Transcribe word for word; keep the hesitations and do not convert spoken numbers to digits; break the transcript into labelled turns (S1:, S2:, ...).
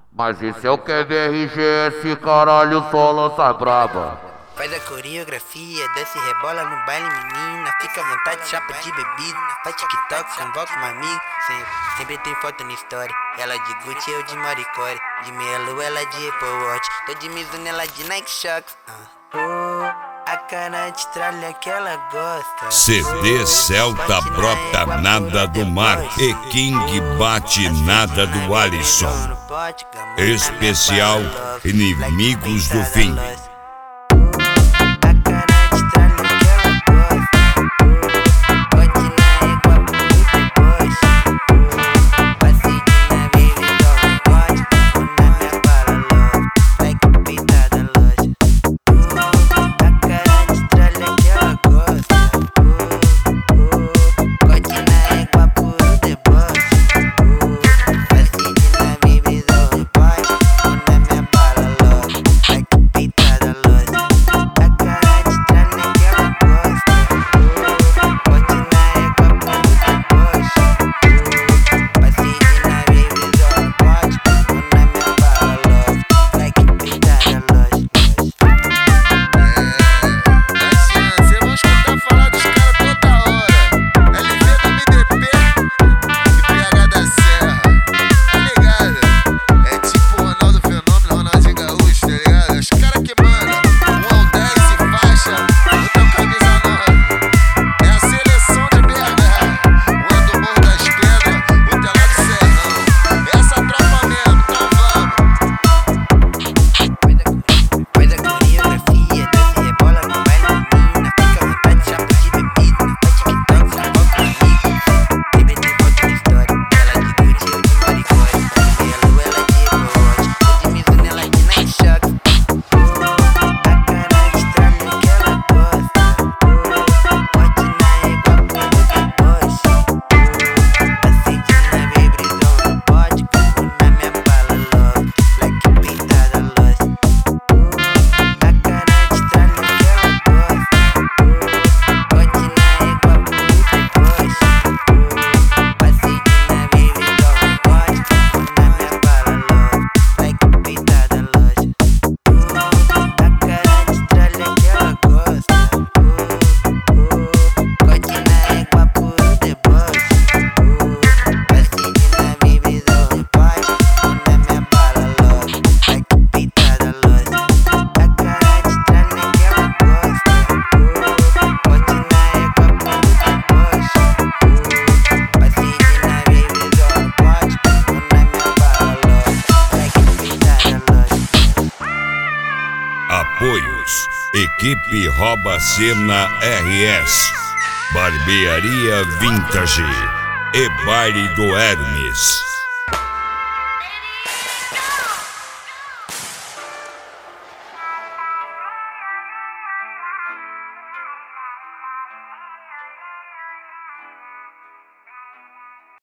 S1: Mas esse é o Q V R G S, caralho, só lança braba.
S2: Faz a coreografia, desce e rebola no baile, menina. Fica à vontade, chapa de bebida. Faz TikTok, convoca um amigo. Sempre, sempre tem foto na história. Ela de Gucci, eu de Maricore. De meia lua, ela de Apple Watch. Tô de Mizuno, ela de Nike Shox. uh. oh, A cara de tralha que ela gosta.
S3: C D Celta brota nada do mar e King bate nada do Alisson. Especial Inimigos do Fim. Apoios: Equipe Rouba Cena R S, Barbearia Vintage e Baile do Hermes.